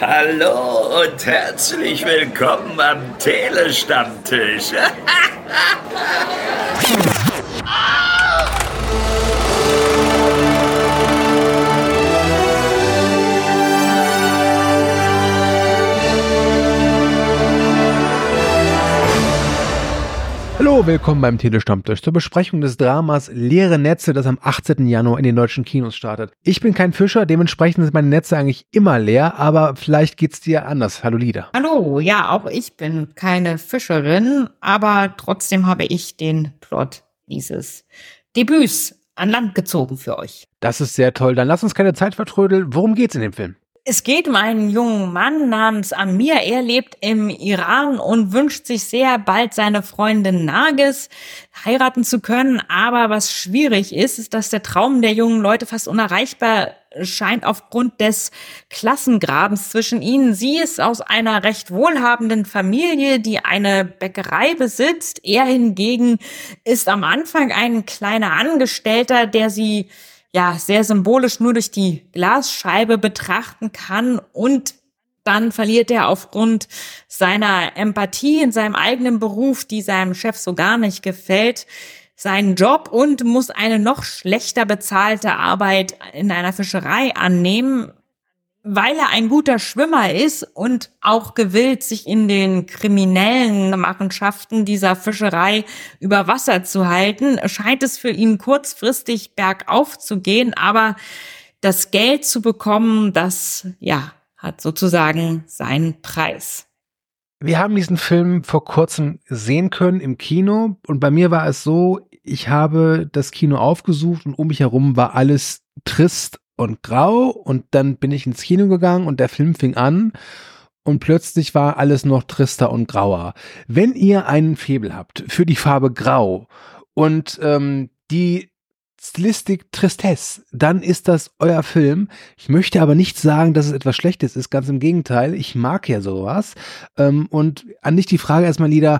Hallo und herzlich willkommen am Telestammtisch. Hallo, willkommen beim Telestammtisch zur Besprechung des Dramas Leere Netze, das am 18. Januar in den deutschen Kinos startet. Ich bin kein Fischer, dementsprechend sind meine Netze eigentlich immer leer, aber vielleicht geht's dir anders. Hallo Lida. Hallo, ja, auch ich bin keine Fischerin, aber trotzdem habe ich den Plot dieses Debüts an Land gezogen für euch. Das ist sehr toll. Dann lass uns keine Zeit vertrödeln. Worum geht's in dem Film? Es geht um einen jungen Mann namens Amir. Er lebt im Iran und wünscht sich sehr bald seine Freundin Nargis heiraten zu können. Aber was schwierig ist, ist, dass der Traum der jungen Leute fast unerreichbar scheint aufgrund des Klassengrabens zwischen ihnen. Sie ist aus einer recht wohlhabenden Familie, die eine Bäckerei besitzt. Er hingegen ist am Anfang ein kleiner Angestellter, der sie sehr symbolisch nur durch die Glasscheibe betrachten kann, und dann verliert er aufgrund seiner Empathie in seinem eigenen Beruf, die seinem Chef so gar nicht gefällt, seinen Job und muss eine noch schlechter bezahlte Arbeit in einer Fischerei annehmen, weil er ein guter Schwimmer ist und auch gewillt, sich in den kriminellen Machenschaften dieser Fischerei über Wasser zu halten, scheint es für ihn kurzfristig bergauf zu gehen, aber das Geld zu bekommen, das, hat sozusagen seinen Preis. Wir haben diesen Film vor kurzem sehen können im Kino und bei mir war es so, ich habe das Kino aufgesucht und um mich herum war alles trist und grau, und dann bin ich ins Kino gegangen und der Film fing an und plötzlich war alles noch trister und grauer. Wenn ihr einen Faible habt für die Farbe Grau und die Stilistik Tristesse, dann ist das euer Film. Ich möchte aber nicht sagen, dass es etwas Schlechtes ist, ganz im Gegenteil, ich mag ja sowas. Und an dich die Frage erstmal, Lida,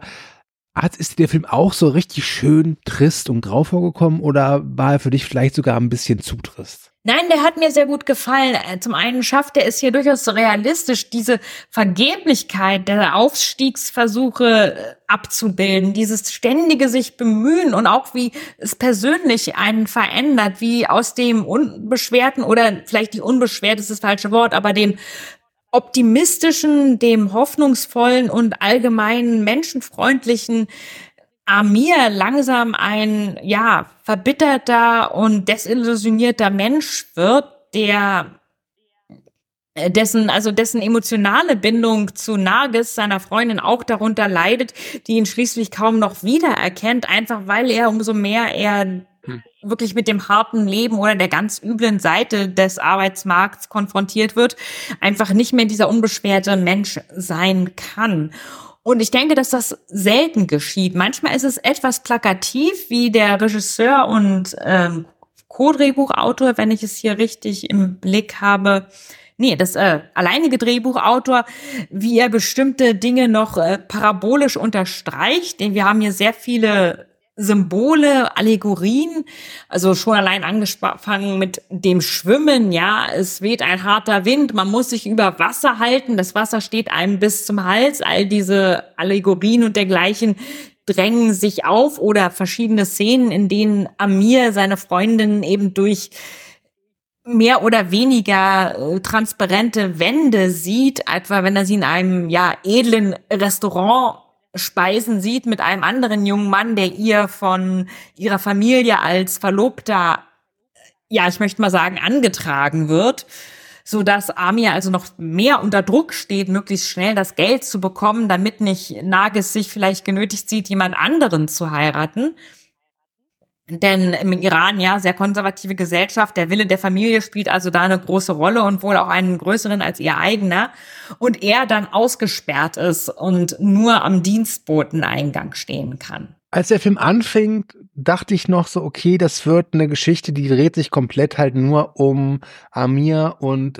ist dir der Film auch so richtig schön trist und grau vorgekommen oder war er für dich vielleicht sogar ein bisschen zu trist? Nein, der hat mir sehr gut gefallen. Zum einen schafft er es hier durchaus realistisch, diese Vergeblichkeit der Aufstiegsversuche abzubilden, dieses ständige sich bemühen und auch wie es persönlich einen verändert, wie aus dem unbeschwerten, oder vielleicht nicht unbeschwert ist das falsche Wort, aber dem optimistischen, dem hoffnungsvollen und allgemein menschenfreundlichen Amir langsam ein, verbitterter und desillusionierter Mensch wird, dessen emotionale Bindung zu Nargis, seiner Freundin, auch darunter leidet, die ihn schließlich kaum noch wiedererkennt, einfach weil er umso mehr er wirklich mit dem harten Leben oder der ganz üblen Seite des Arbeitsmarkts konfrontiert wird, einfach nicht mehr dieser unbeschwerte Mensch sein kann. Und ich denke, dass das selten geschieht. Manchmal ist es etwas plakativ, wie der Regisseur und Co-Drehbuchautor, wenn ich es hier richtig im Blick habe, das alleinige Drehbuchautor, wie er bestimmte Dinge noch parabolisch unterstreicht. Denn wir haben hier sehr viele Symbole, Allegorien, also schon allein angefangen mit dem Schwimmen, es weht ein harter Wind, man muss sich über Wasser halten, das Wasser steht einem bis zum Hals, all diese Allegorien und dergleichen drängen sich auf, oder verschiedene Szenen, in denen Amir seine Freundin eben durch mehr oder weniger transparente Wände sieht, etwa wenn er sie in einem edlen Restaurant speisen sieht mit einem anderen jungen Mann, der ihr von ihrer Familie als Verlobter, ich möchte mal sagen, angetragen wird, so dass Amir also noch mehr unter Druck steht, möglichst schnell das Geld zu bekommen, damit nicht Nargis sich vielleicht genötigt sieht, jemand anderen zu heiraten. Denn im Iran, sehr konservative Gesellschaft, der Wille der Familie spielt also da eine große Rolle und wohl auch einen größeren als ihr eigener. Und er dann ausgesperrt ist und nur am Dienstboteneingang stehen kann. Als der Film anfängt, dachte ich noch so, okay, das wird eine Geschichte, die dreht sich komplett halt nur um Amir und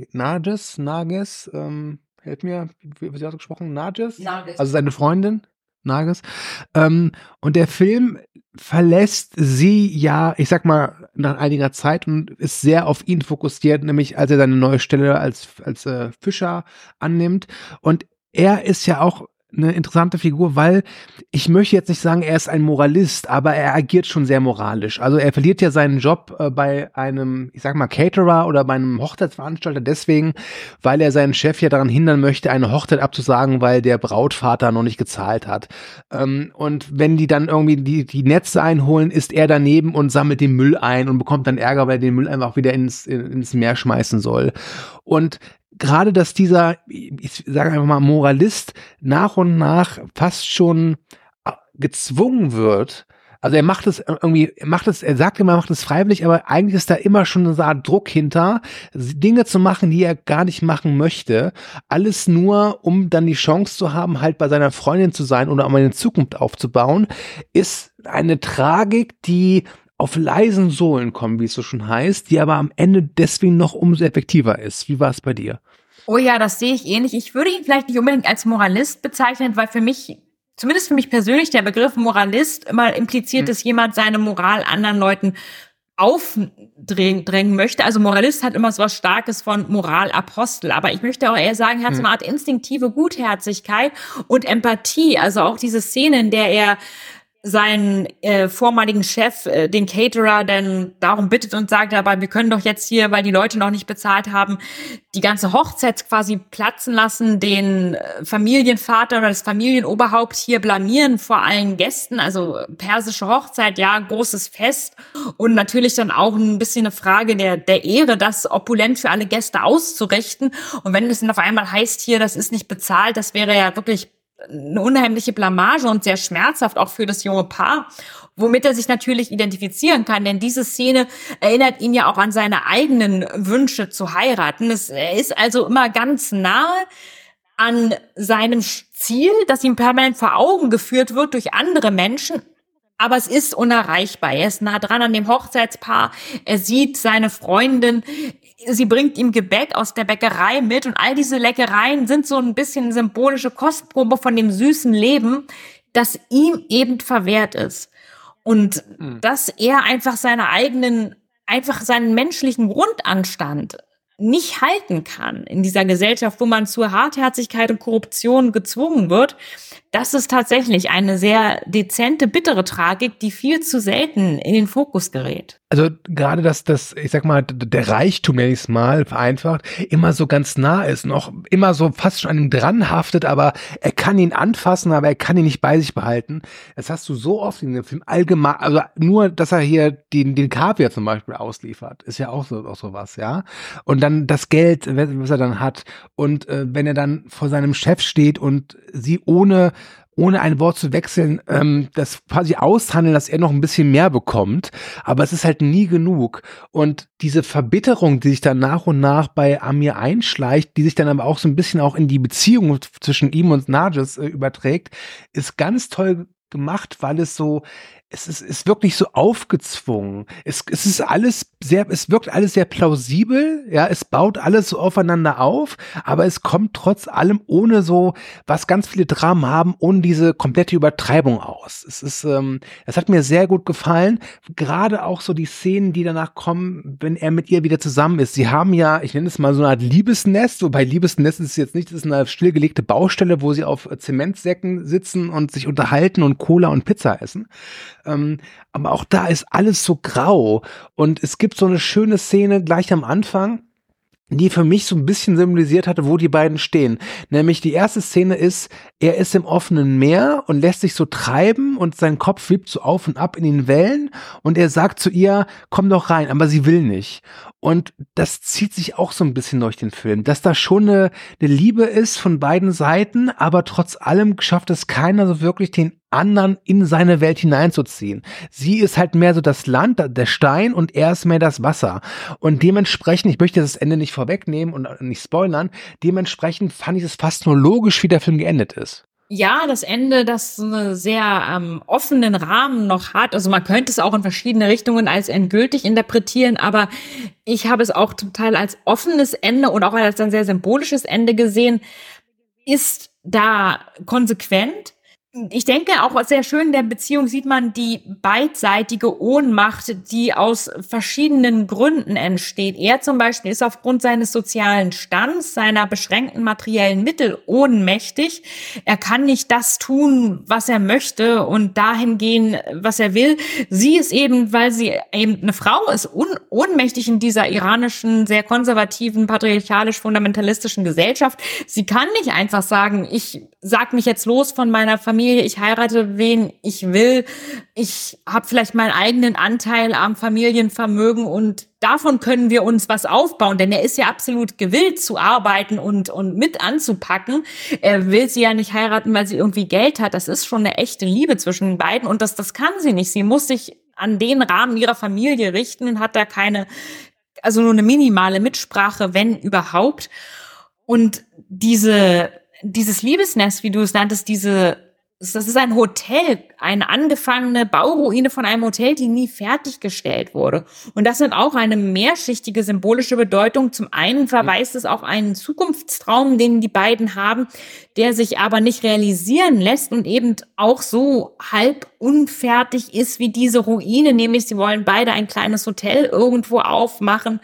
Nargis, help mir, wie hat er gesprochen? Nargis? Also seine Freundin? Nages. Und der Film verlässt sie ja, ich sag mal, nach einiger Zeit und ist sehr auf ihn fokussiert, nämlich als er seine neue Stelle als Fischer annimmt. Und er ist ja auch eine interessante Figur, weil ich möchte jetzt nicht sagen, er ist ein Moralist, aber er agiert schon sehr moralisch. Also er verliert ja seinen Job bei einem, ich sag mal, Caterer oder bei einem Hochzeitsveranstalter deswegen, weil er seinen Chef ja daran hindern möchte, eine Hochzeit abzusagen, weil der Brautvater noch nicht gezahlt hat. Und wenn die dann irgendwie die Netze einholen, ist er daneben und sammelt den Müll ein und bekommt dann Ärger, weil er den Müll einfach wieder ins Meer schmeißen soll. Und gerade, dass dieser, ich sage einfach mal, Moralist nach und nach fast schon gezwungen wird. Also er macht es irgendwie, er sagt immer, er macht es freiwillig, aber eigentlich ist da immer schon eine Art Druck hinter, Dinge zu machen, die er gar nicht machen möchte. Alles nur, um dann die Chance zu haben, halt bei seiner Freundin zu sein oder um eine Zukunft aufzubauen, ist eine Tragik, die auf leisen Sohlen kommen, wie es so schon heißt, die aber am Ende deswegen noch umso effektiver ist. Wie war es bei dir? Oh ja, das sehe ich ähnlich. Ich würde ihn vielleicht nicht unbedingt als Moralist bezeichnen, weil zumindest für mich persönlich, der Begriff Moralist immer impliziert, dass jemand seine Moral anderen Leuten aufdrängen möchte. Also Moralist hat immer so was Starkes von Moralapostel. Aber ich möchte auch eher sagen, er hat so eine Art instinktive Gutherzigkeit und Empathie. Also auch diese Szene, in der er seinen vormaligen Chef, den Caterer, denn darum bittet und sagt, aber wir können doch jetzt hier, weil die Leute noch nicht bezahlt haben, die ganze Hochzeit quasi platzen lassen, den Familienvater oder das Familienoberhaupt hier blamieren vor allen Gästen, also persische Hochzeit, ja, großes Fest und natürlich dann auch ein bisschen eine Frage der Ehre, das opulent für alle Gäste auszurichten. Und wenn es dann auf einmal heißt hier, das ist nicht bezahlt, das wäre ja wirklich eine unheimliche Blamage und sehr schmerzhaft auch für das junge Paar, womit er sich natürlich identifizieren kann, denn diese Szene erinnert ihn ja auch an seine eigenen Wünsche zu heiraten. Er ist also immer ganz nahe an seinem Ziel, das ihm permanent vor Augen geführt wird durch andere Menschen, aber es ist unerreichbar. Er ist nah dran an dem Hochzeitspaar, er sieht seine Freundin, sie bringt ihm Gebäck aus der Bäckerei mit und all diese Leckereien sind so ein bisschen symbolische Kostprobe von dem süßen Leben, das ihm eben verwehrt ist. Und dass er einfach seinen menschlichen Grundanstand nicht halten kann in dieser Gesellschaft, wo man zur Hartherzigkeit und Korruption gezwungen wird, das ist tatsächlich eine sehr dezente, bittere Tragik, die viel zu selten in den Fokus gerät. Also gerade, dass das, ich sag mal, der Reichtum, nenn ich es mal, vereinfacht, immer so ganz nah ist und auch immer so fast schon an ihm dran haftet, aber er kann ihn anfassen, aber er kann ihn nicht bei sich behalten. Das hast du so oft in dem Film allgemein, also nur, dass er hier den Kaviar zum Beispiel ausliefert, ist ja auch so was, ja. Und dann das Geld, was er dann hat und wenn er dann vor seinem Chef steht und sie ohne ein Wort zu wechseln, das quasi aushandeln, dass er noch ein bisschen mehr bekommt. Aber es ist halt nie genug. Und diese Verbitterung, die sich dann nach und nach bei Amir einschleicht, die sich dann aber auch so ein bisschen auch in die Beziehung zwischen ihm und Nargis überträgt, ist ganz toll gemacht, weil es ist wirklich so aufgezwungen. Es wirkt alles sehr plausibel, ja, es baut alles so aufeinander auf, aber es kommt trotz allem ohne so, was ganz viele Dramen haben, ohne diese komplette Übertreibung aus. Es hat mir sehr gut gefallen, gerade auch so die Szenen, die danach kommen, wenn er mit ihr wieder zusammen ist. Sie haben ja, ich nenne es mal so eine Art Liebesnest, wobei Liebesnest ist jetzt nicht, das ist eine stillgelegte Baustelle, wo sie auf Zementsäcken sitzen und sich unterhalten und Cola und Pizza essen. Aber auch da ist alles so grau und es gibt so eine schöne Szene gleich am Anfang, die für mich so ein bisschen symbolisiert hatte, wo die beiden stehen. Nämlich die erste Szene ist, er ist im offenen Meer und lässt sich so treiben und sein Kopf wippt so auf und ab in den Wellen und er sagt zu ihr, komm doch rein, aber sie will nicht. Und das zieht sich auch so ein bisschen durch den Film, dass da schon eine Liebe ist von beiden Seiten, aber trotz allem schafft es keiner so wirklich den anderen in seine Welt hineinzuziehen. Sie ist halt mehr so das Land, der Stein und er ist mehr das Wasser. Und dementsprechend, ich möchte das Ende nicht vorwegnehmen und nicht spoilern, dementsprechend fand ich es fast nur logisch, wie der Film geendet ist. Ja, das Ende, das so einen sehr offenen Rahmen noch hat. Also man könnte es auch in verschiedene Richtungen als endgültig interpretieren, aber ich habe es auch zum Teil als offenes Ende und auch als ein sehr symbolisches Ende gesehen, ist da konsequent. Ich denke, auch sehr schön in der Beziehung sieht man die beidseitige Ohnmacht, die aus verschiedenen Gründen entsteht. Er zum Beispiel ist aufgrund seines sozialen Stands, seiner beschränkten materiellen Mittel ohnmächtig. Er kann nicht das tun, was er möchte und dahin gehen, was er will. Sie ist eben, weil sie eben eine Frau ist, ohnmächtig in dieser iranischen, sehr konservativen, patriarchalisch-fundamentalistischen Gesellschaft. Sie kann nicht einfach sagen, ich sag mich jetzt los von meiner Familie, ich heirate, wen ich will, ich habe vielleicht meinen eigenen Anteil am Familienvermögen und davon können wir uns was aufbauen, denn er ist ja absolut gewillt zu arbeiten und mit anzupacken. Er will sie ja nicht heiraten, weil sie irgendwie Geld hat. Das ist schon eine echte Liebe zwischen den beiden und das kann sie nicht. Sie muss sich an den Rahmen ihrer Familie richten und hat da also nur eine minimale Mitsprache, wenn überhaupt. Und dieses Liebesnest, wie du es nanntest, das ist ein Hotel, eine angefangene Bauruine von einem Hotel, die nie fertiggestellt wurde. Und das hat auch eine mehrschichtige symbolische Bedeutung. Zum einen verweist es auf einen Zukunftstraum, den die beiden haben, der sich aber nicht realisieren lässt und eben auch so halb unfertig ist wie diese Ruine, nämlich sie wollen beide ein kleines Hotel irgendwo aufmachen.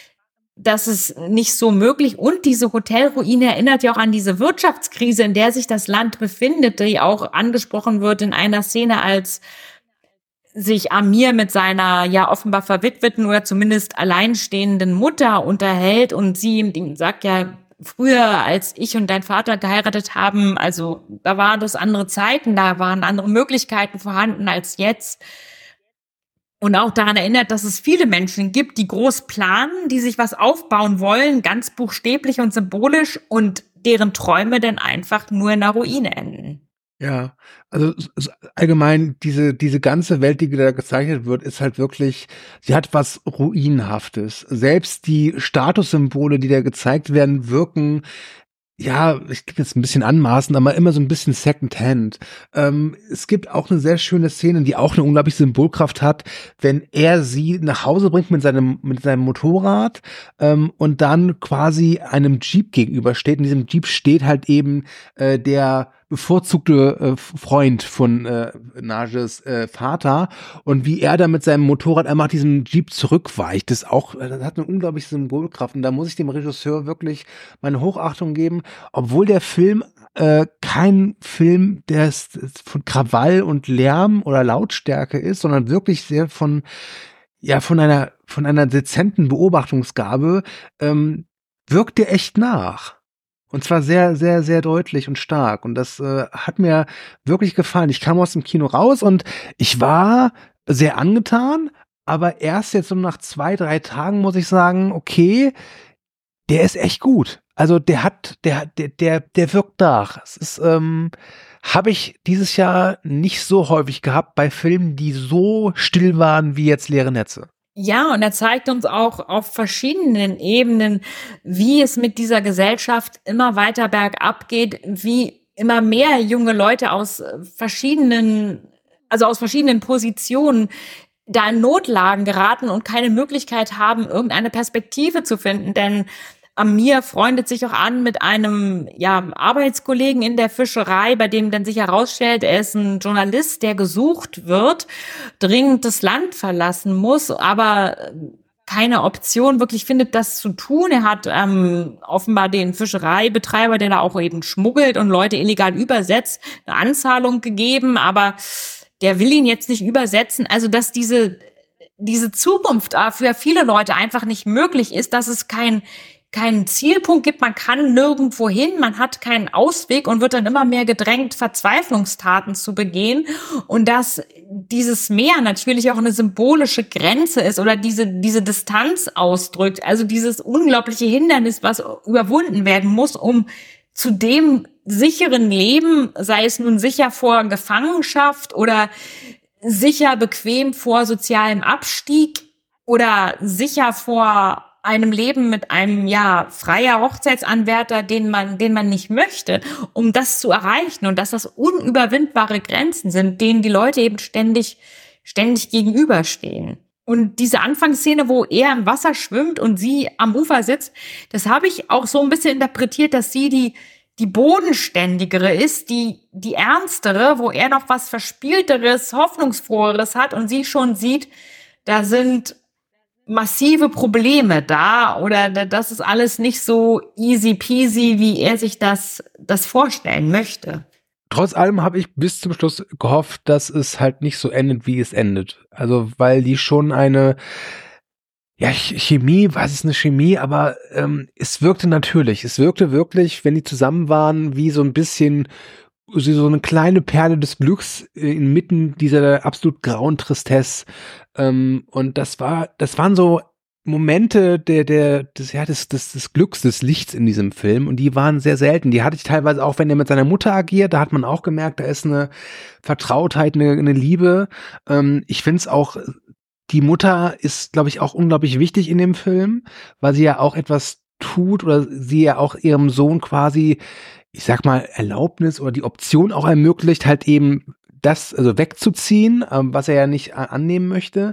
Das ist nicht so möglich. Und diese Hotelruine erinnert ja auch an diese Wirtschaftskrise, in der sich das Land befindet, die auch angesprochen wird in einer Szene, als sich Amir mit seiner ja offenbar verwitweten oder zumindest alleinstehenden Mutter unterhält und sie ihm sagt ja, früher, als ich und dein Vater geheiratet haben, also da waren das andere Zeiten, da waren andere Möglichkeiten vorhanden als jetzt. Und auch daran erinnert, dass es viele Menschen gibt, die groß planen, die sich was aufbauen wollen, ganz buchstäblich und symbolisch und deren Träume dann einfach nur in der Ruine enden. Ja, also allgemein diese ganze Welt, die da gezeichnet wird, ist halt wirklich, sie hat was Ruinenhaftes. Selbst die Statussymbole, die da gezeigt werden, wirken, ja, ich klinge jetzt ein bisschen anmaßend, aber immer so ein bisschen Secondhand. Es gibt auch eine sehr schöne Szene, die auch eine unglaubliche Symbolkraft hat, wenn er sie nach Hause bringt mit seinem Motorrad und dann quasi einem Jeep gegenübersteht. In diesem Jeep steht halt eben der bevorzugte Freund von Najes Vater und wie er da mit seinem Motorrad einfach diesem Jeep zurückweicht, das hat eine unglaubliche Symbolkraft und da muss ich dem Regisseur wirklich meine Hochachtung geben, obwohl der Film kein Film, der von Krawall und Lärm oder Lautstärke ist, sondern wirklich sehr von einer dezenten Beobachtungsgabe, wirkt der echt nach. Und zwar sehr, sehr, sehr deutlich und stark. Und das hat mir wirklich gefallen. Ich kam aus dem Kino raus und ich war sehr angetan, aber erst jetzt so nach 2-3 Tagen muss ich sagen, okay, der ist echt gut. Also der wirkt nach. Es ist, habe ich dieses Jahr nicht so häufig gehabt bei Filmen, die so still waren wie jetzt Leere Netze. Ja, und er zeigt uns auch auf verschiedenen Ebenen, wie es mit dieser Gesellschaft immer weiter bergab geht, wie immer mehr junge Leute aus verschiedenen Positionen da in Notlagen geraten und keine Möglichkeit haben, irgendeine Perspektive zu finden, denn Amir freundet sich auch an mit einem Arbeitskollegen in der Fischerei, bei dem dann sich herausstellt, er ist ein Journalist, der gesucht wird, dringend das Land verlassen muss, aber keine Option wirklich findet, das zu tun. Er hat offenbar den Fischereibetreiber, der da auch eben schmuggelt und Leute illegal übersetzt, eine Anzahlung gegeben, aber der will ihn jetzt nicht übersetzen. Also dass diese Zukunft für viele Leute einfach nicht möglich ist, dass es keinen Zielpunkt gibt, man kann nirgendwo hin, man hat keinen Ausweg und wird dann immer mehr gedrängt, Verzweiflungstaten zu begehen und dass dieses Meer natürlich auch eine symbolische Grenze ist oder diese Distanz ausdrückt, also dieses unglaubliche Hindernis, was überwunden werden muss, um zu dem sicheren Leben, sei es nun sicher vor Gefangenschaft oder sicher bequem vor sozialem Abstieg oder sicher vor einem Leben mit einem freier Hochzeitsanwärter, den man nicht möchte, um das zu erreichen und dass das unüberwindbare Grenzen sind, denen die Leute eben ständig gegenüberstehen. Und diese Anfangsszene, wo er im Wasser schwimmt und sie am Ufer sitzt, das habe ich auch so ein bisschen interpretiert, dass sie die bodenständigere ist, die ernstere, wo er noch was Verspielteres, Hoffnungsfroheres hat und sie schon sieht, da sind massive Probleme da oder das ist alles nicht so easy peasy, wie er sich das vorstellen möchte. Trotz allem habe ich bis zum Schluss gehofft, dass es halt nicht so endet, wie es endet. Also, weil die schon eine, ja, Chemie, was ist eine Chemie, aber es wirkte natürlich. Es wirkte wirklich, wenn die zusammen waren, wie so ein bisschen so eine kleine Perle des Glücks inmitten dieser absolut grauen Tristesse. Und das waren so Momente des Glücks, des Lichts in diesem Film, und die waren sehr selten. Die hatte ich teilweise auch, wenn er mit seiner Mutter agiert, da hat man auch gemerkt, da ist eine Vertrautheit, eine Liebe. Ich finde es auch, die Mutter ist, glaube ich, auch unglaublich wichtig in dem Film, weil sie ja auch etwas tut oder sie ja auch ihrem Sohn quasi, ich sag mal, Erlaubnis oder die Option auch ermöglicht, halt eben das, also wegzuziehen, was er ja nicht annehmen möchte.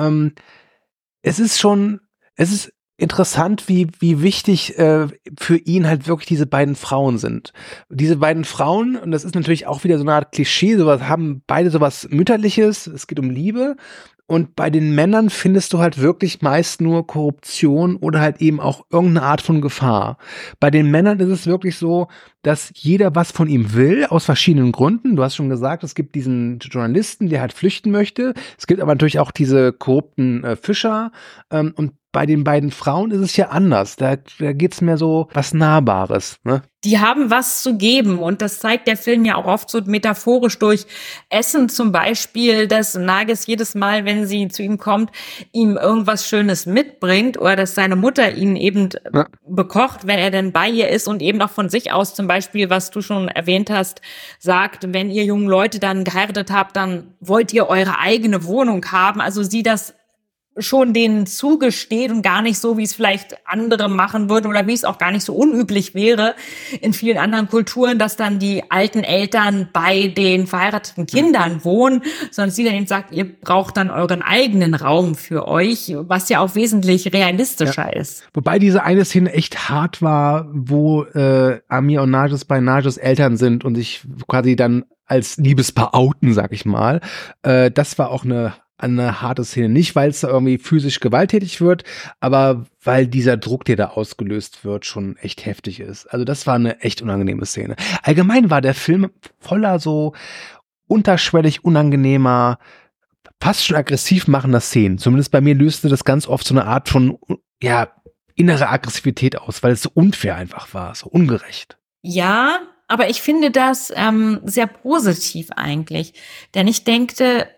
Es ist interessant, wie wichtig für ihn halt wirklich diese beiden Frauen sind. Diese beiden Frauen, und das ist natürlich auch wieder so eine Art Klischee, haben beide sowas Mütterliches, es geht um Liebe. Und bei den Männern findest du halt wirklich meist nur Korruption oder halt eben auch irgendeine Art von Gefahr. Bei den Männern ist es wirklich so, dass jeder was von ihm will, aus verschiedenen Gründen. Du hast schon gesagt, es gibt diesen Journalisten, der halt flüchten möchte. Es gibt aber natürlich auch diese korrupten Fischer. Und bei den beiden Frauen ist es ja anders. Da geht's mehr so was Nahbares, ne? Die haben was zu geben und das zeigt der Film ja auch oft so metaphorisch durch Essen zum Beispiel, dass Nargis jedes Mal, wenn sie zu ihm kommt, ihm irgendwas Schönes mitbringt oder dass seine Mutter ihn eben bekocht, wenn er denn bei ihr ist und eben auch von sich aus zum Beispiel, was du schon erwähnt hast, sagt, wenn ihr jungen Leute dann geheiratet habt, dann wollt ihr eure eigene Wohnung haben. Also sie das schon denen zugesteht und gar nicht so, wie es vielleicht andere machen würden oder wie es auch gar nicht so unüblich wäre in vielen anderen Kulturen, dass dann die alten Eltern bei den verheirateten Kindern wohnen, sondern sie dann eben sagt, ihr braucht dann euren eigenen Raum für euch, was ja auch wesentlich realistischer ist. Wobei diese eine Szene echt hart war, wo Amir und Nargis bei Nargis Eltern sind und sich quasi dann als Liebespaar outen, sag ich mal. Das war auch eine harte Szene. Nicht, weil es da irgendwie physisch gewalttätig wird, aber weil dieser Druck, der da ausgelöst wird, schon echt heftig ist. Also das war eine echt unangenehme Szene. Allgemein war der Film voller so unterschwellig unangenehmer, fast schon aggressiv machender Szenen. Zumindest bei mir löste das ganz oft so eine Art von, ja, innere Aggressivität aus, weil es so unfair einfach war, so ungerecht. Ja, aber ich finde das sehr positiv eigentlich. Denn ich denke,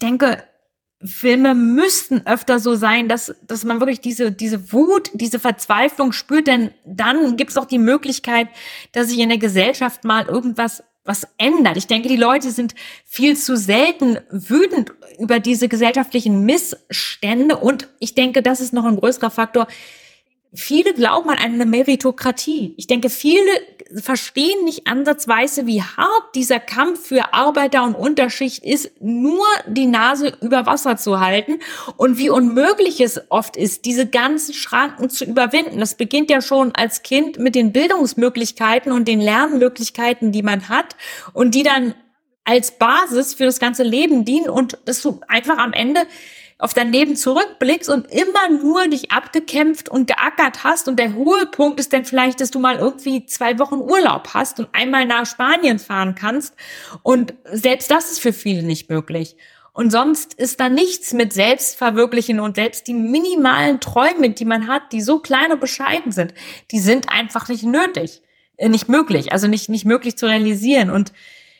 Filme müssten öfter so sein, dass man wirklich diese Wut, diese Verzweiflung spürt, denn dann gibt es auch die Möglichkeit, dass sich in der Gesellschaft mal was ändert. Ich denke, die Leute sind viel zu selten wütend über diese gesellschaftlichen Missstände und ich denke, das ist noch ein größerer Faktor. Viele glauben an eine Meritokratie. Ich denke, viele verstehen nicht ansatzweise, wie hart dieser Kampf für Arbeiter und Unterschicht ist, nur die Nase über Wasser zu halten und wie unmöglich es oft ist, diese ganzen Schranken zu überwinden. Das beginnt ja schon als Kind mit den Bildungsmöglichkeiten und den Lernmöglichkeiten, die man hat und die dann als Basis für das ganze Leben dienen und dass du einfach am Ende auf dein Leben zurückblickst und immer nur dich abgekämpft und geackert hast und der Höhepunkt ist dann vielleicht, dass du mal irgendwie 2 Wochen Urlaub hast und einmal nach Spanien fahren kannst und selbst das ist für viele nicht möglich. Und sonst ist da nichts mit Selbstverwirklichen und selbst die minimalen Träume, die man hat, die so klein und bescheiden sind, die sind einfach nicht möglich, also nicht möglich zu realisieren und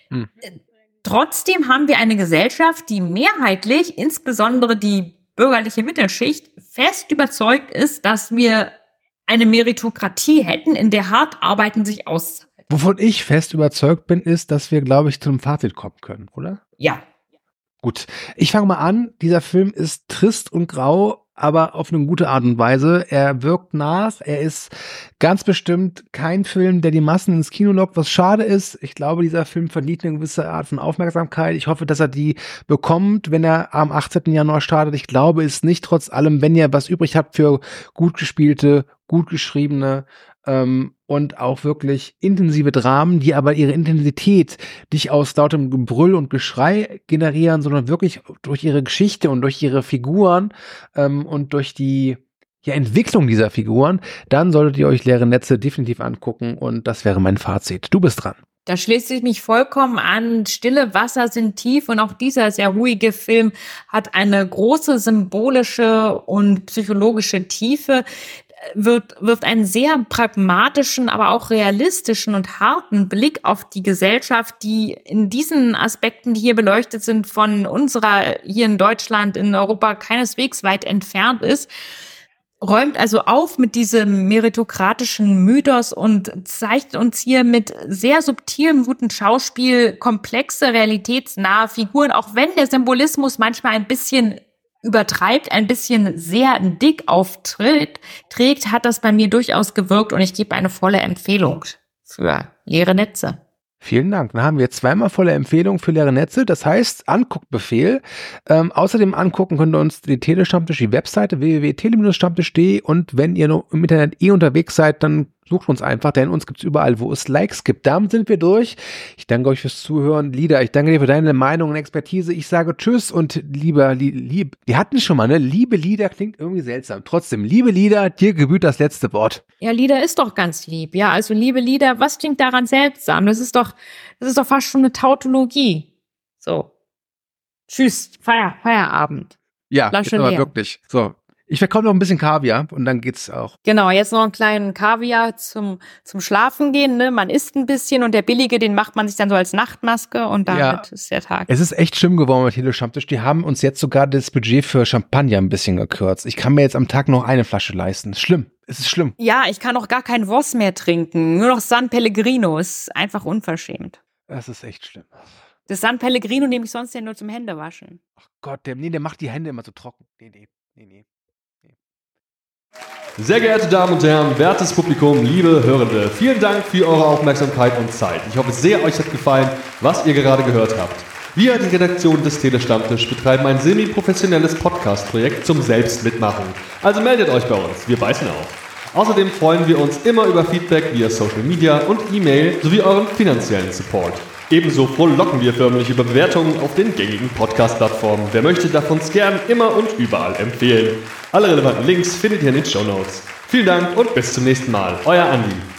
trotzdem haben wir eine Gesellschaft, die mehrheitlich, insbesondere die bürgerliche Mittelschicht, fest überzeugt ist, dass wir eine Meritokratie hätten, in der hart arbeiten sich auszahlt. Wovon ich fest überzeugt bin, ist, dass wir, glaube ich, zu einem Fazit kommen können, oder? Ja. Gut, ich fange mal an. Dieser Film ist trist und grau, aber auf eine gute Art und Weise. Er wirkt nach. Er ist ganz bestimmt kein Film, der die Massen ins Kino lockt, was schade ist. Ich glaube, dieser Film verdient eine gewisse Art von Aufmerksamkeit. Ich hoffe, dass er die bekommt, wenn er am 18. Januar startet. Ich glaube es nicht, trotz allem, wenn ihr was übrig habt für gut gespielte, gut geschriebene und auch wirklich intensive Dramen, die aber ihre Intensität nicht aus lautem Gebrüll und Geschrei generieren, sondern wirklich durch ihre Geschichte und durch ihre Figuren und durch die Entwicklung dieser Figuren, dann solltet ihr euch Leere Netze definitiv angucken und das wäre mein Fazit. Du bist dran. Da schließe ich mich vollkommen an. Stille Wasser sind tief und auch dieser sehr ruhige Film hat eine große symbolische und psychologische Tiefe, wirft einen sehr pragmatischen, aber auch realistischen und harten Blick auf die Gesellschaft, die in diesen Aspekten, die hier beleuchtet sind, von unserer hier in Deutschland, in Europa keineswegs weit entfernt ist. Räumt also auf mit diesem meritokratischen Mythos und zeigt uns hier mit sehr subtilem, guten Schauspiel komplexe, realitätsnahe Figuren, auch wenn der Symbolismus manchmal ein bisschen übertreibt, ein bisschen sehr dick trägt, hat das bei mir durchaus gewirkt und ich gebe eine volle Empfehlung für Leere Netze. Vielen Dank. Dann haben wir zweimal volle Empfehlung für Leere Netze. Das heißt, Anguckbefehl. Außerdem angucken könnt ihr uns die Telestammtisch, die Webseite www.tele-stammtisch.de und wenn ihr noch im Internet unterwegs seid, dann sucht uns einfach, denn uns gibt's überall, wo es Likes gibt. Damit sind wir durch. Ich danke euch fürs Zuhören. Lieder, ich danke dir für deine Meinung und Expertise. Ich sage Tschüss und wir hatten schon mal, ne? Liebe Lieder klingt irgendwie seltsam. Trotzdem, liebe Lieder, dir gebührt das letzte Wort. Ja, Lieder ist doch ganz lieb. Ja, also liebe Lieder, was klingt daran seltsam? Das ist doch fast schon eine Tautologie. So. Tschüss. Feierabend. Ja, jetzt aber wirklich. So. Ich verkaufe noch ein bisschen Kaviar und dann geht's auch. Genau, jetzt noch einen kleinen Kaviar zum Schlafen gehen, ne? Man isst ein bisschen und der billige, den macht man sich dann so als Nachtmaske und damit ist der Tag. Es ist echt schlimm geworden mit Telestammtisch. Die haben uns jetzt sogar das Budget für Champagner ein bisschen gekürzt. Ich kann mir jetzt am Tag noch eine Flasche leisten. Schlimm. Es ist schlimm. Ja, ich kann auch gar kein Voss mehr trinken. Nur noch San Pellegrino. Ist einfach unverschämt. Das ist echt schlimm. Das San Pellegrino nehme ich sonst ja nur zum Händewaschen. Ach Gott, der macht die Hände immer so trocken. Nee. Sehr geehrte Damen und Herren, wertes Publikum, liebe Hörende, vielen Dank für eure Aufmerksamkeit und Zeit. Ich hoffe sehr, euch hat gefallen, was ihr gerade gehört habt. Wir, die Redaktion des Telestammtisch, betreiben ein semi-professionelles Podcast-Projekt zum Selbstmitmachen. Also meldet euch bei uns, wir beißen auf. Außerdem freuen wir uns immer über Feedback via Social Media und E-Mail sowie euren finanziellen Support. Ebenso frohlocken wir förmlich über Bewertungen auf den gängigen Podcast-Plattformen. Wer möchte, darf uns gern immer und überall empfehlen. Alle relevanten Links findet ihr in den Shownotes. Vielen Dank und bis zum nächsten Mal. Euer Andi.